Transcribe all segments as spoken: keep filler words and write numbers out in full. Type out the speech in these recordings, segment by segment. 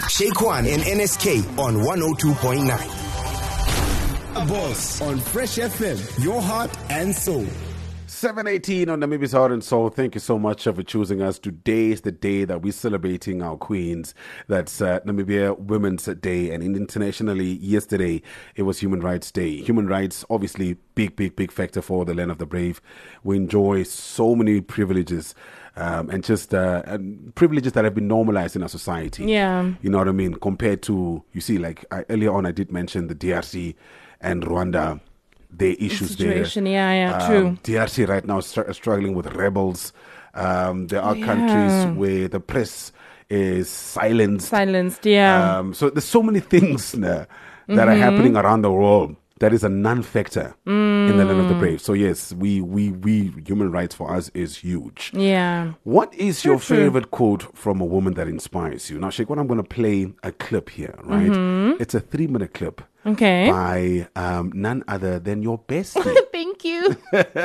Shaquan and N S K on one oh two point nine. Boss on Fresh F M, your heart and soul. seven eighteen on Namibi's Heart and Soul. Thank you so much for choosing us. Today is the day that we're celebrating our queens. That's uh, Namibia Women's Day. And internationally, yesterday, it was Human Rights Day. Human rights, obviously, big, big, big factor for the land of the brave. We enjoy so many privileges. Um, and just uh, and privileges that have been normalized in our society. Yeah. You know what I mean? Compared to, you see, like I, earlier on, I did mention the D R C and Rwanda, their issues situation, there. yeah, yeah, um, true. D R C right now is str- struggling with rebels. Um, there are Yeah. countries where the press is silenced. Silenced, yeah. Um, so there's so many things uh, that Mm-hmm. are happening around the world that is a non-factor Mm. in the land of the brave. So yes, we, we, we, human rights for us is huge. Yeah. What is True, your true. favorite quote from a woman that inspires you? Now, Sheikh, I'm going to play a clip here, right? Mm-hmm. It's a three-minute clip Okay. by um, none other than your bestie. Thank you.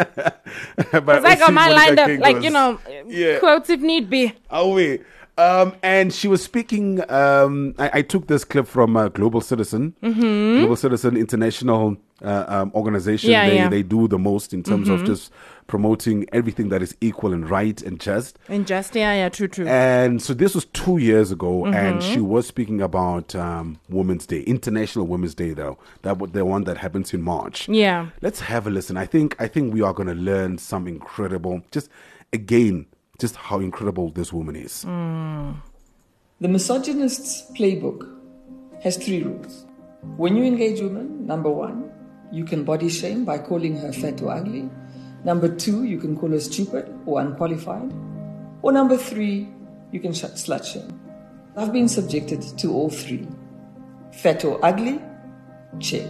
Because I got mine lined up, like, you know, Yeah. quotes if need be. Oh, wait. Um, and she was speaking. Um, I, I took this clip from uh, Global Citizen, mm-hmm. Global Citizen International uh, um, organization. Yeah, they yeah. they do the most in terms of just promoting everything that is equal and right and just. And just, yeah, yeah, true, true. And so this was two years ago, and she was speaking about um, Women's Day, International Women's Day, though that was the one that happens in March. Yeah. Let's have a listen. I think I think we are going to learn some incredible. Just again. Just how incredible this woman is. Mm. The misogynist's playbook has three rules. When you engage women, number one, you can body shame by calling her fat or ugly. Number two, you can call her stupid or unqualified. Or number three, you can sh- slut shame. I've been subjected to all three. Fat or ugly? Check.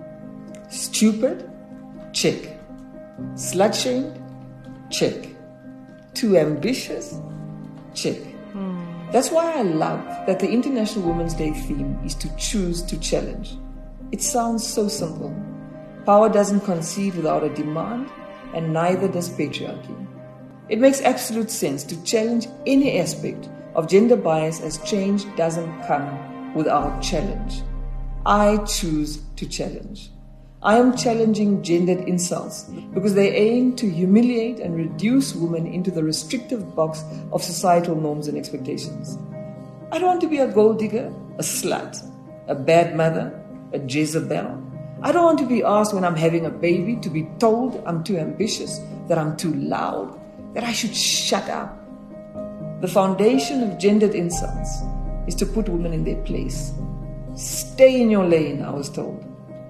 Stupid? Check. Slut shamed? Check. Too ambitious? Check. Mm. That's why I love that the International Women's Day theme is to choose to challenge. It sounds so simple. Power doesn't concede without a demand, and neither does patriarchy. It makes absolute sense to challenge any aspect of gender bias, as change doesn't come without challenge. I choose to challenge. I am challenging gendered insults because they aim to humiliate and reduce women into the restrictive box of societal norms and expectations. I don't want to be a gold digger, a slut, a bad mother, a Jezebel. I don't want to be asked when I'm having a baby to be told I'm too ambitious, that I'm too loud, that I should shut up. The foundation of gendered insults is to put women in their place. Stay in your lane, I was told.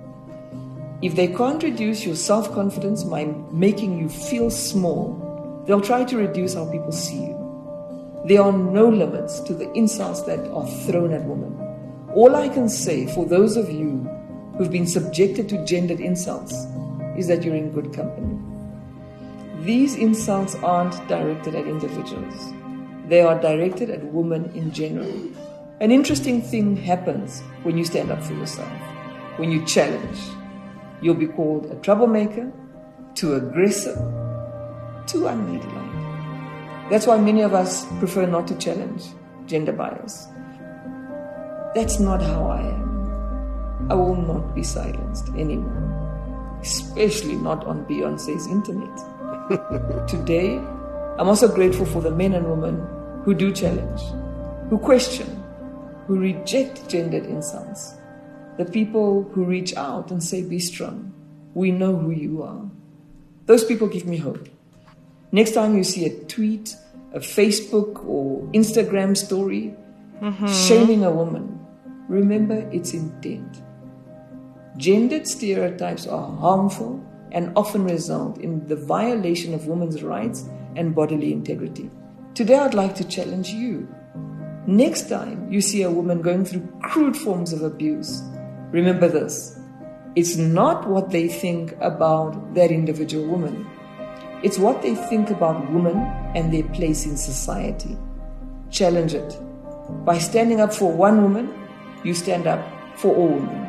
If they can't reduce your self-confidence by making you feel small, they'll try to reduce how people see you. There are no limits to the insults that are thrown at women. All I can say for those of you who've been subjected to gendered insults is that you're in good company. These insults aren't directed at individuals. They are directed at women in general. An interesting thing happens when you stand up for yourself, when you challenge. You'll be called a troublemaker, too aggressive, too unladylike. That's why many of us prefer not to challenge gender bias. That's not how I am. I will not be silenced anymore, especially not on Beyonce's internet. Today, I'm also grateful for the men and women who do challenge, who question, who reject gendered insults. The people who reach out and say, be strong. We know who you are. Those people give me hope. Next time you see a tweet, a Facebook or Instagram story mm-hmm. shaming a woman, remember its intent. Gendered stereotypes are harmful and often result in the violation of women's rights and bodily integrity. Today I'd like to challenge you. Next time you see a woman going through crude forms of abuse, remember this. It's not what they think about that individual woman. It's what they think about women and their place in society. Challenge it. By standing up for one woman, you stand up for all women.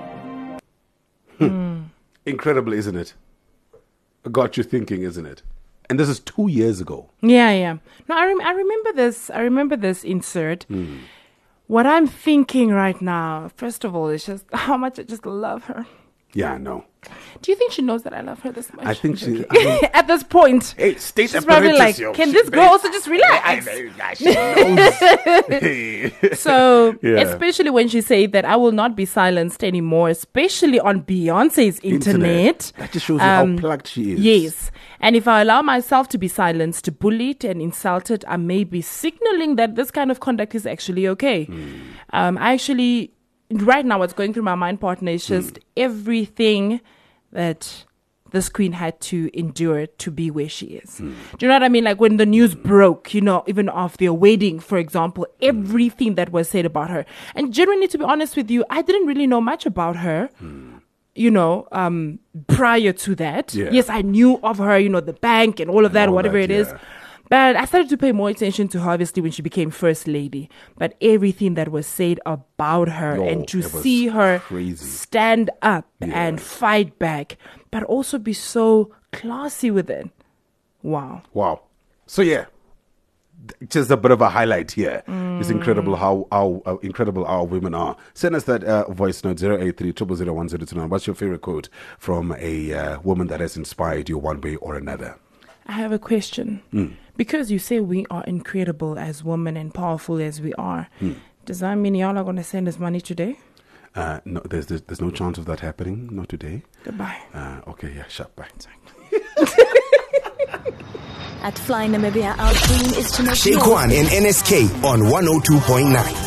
Hmm. Incredible, isn't it? Got you thinking, isn't it? And this is two years ago. Yeah, yeah. No, I, rem- I remember this. I remember this insert. Mm. What I'm thinking right now, first of all, is just how much I just love her. Yeah, I know. Do you think she knows that I love her this much? I think she... Okay. I mean, at this point, hey, state she's probably like, yo. can She this girl may- also just relax? I know, yeah, she knows. So, Yeah. especially when she said that I will not be silenced anymore, especially on Beyonce's internet. That just shows you Um, how plugged she is. Yes. And if I allow myself to be silenced, bullied, and insulted, I may be signaling that this kind of conduct is actually okay. Mm. Um, I actually, right now, what's going through my mind, partner, is just Mm. everything that this queen had to endure to be where she is. Mm. Do you know what I mean? Like when the news broke, you know, even of their wedding, for example, everything that was said about her. And genuinely, to be honest with you, I didn't really know much about her. Mm. You know, um, prior to that. Yeah. Yes, I knew of her, you know, the bank and all of that, all whatever that, it is. yeah. But I started to pay more attention to her, obviously, when she became first lady. But everything that was said about her Yo, and to it was see her crazy. stand up Yeah. and fight back, but also be so classy with it. Wow. Wow. So yeah, th- just a bit of a highlight here. It's incredible how how uh, incredible our women are. Send us that uh, voice note zero eight three zero zero zero one zero two nine. What's your favorite quote from a uh, woman that has inspired you one way or another? I have a question. Because you say we are incredible as women and powerful as we are, does that mean y'all are going to send us money today? Uh, no, there's, there's there's no chance of that happening. Not today. Goodbye. Uh, okay, yeah, shut bye. At Fly Namibia, our dream is to make Shake your One in N S K on one oh two point nine.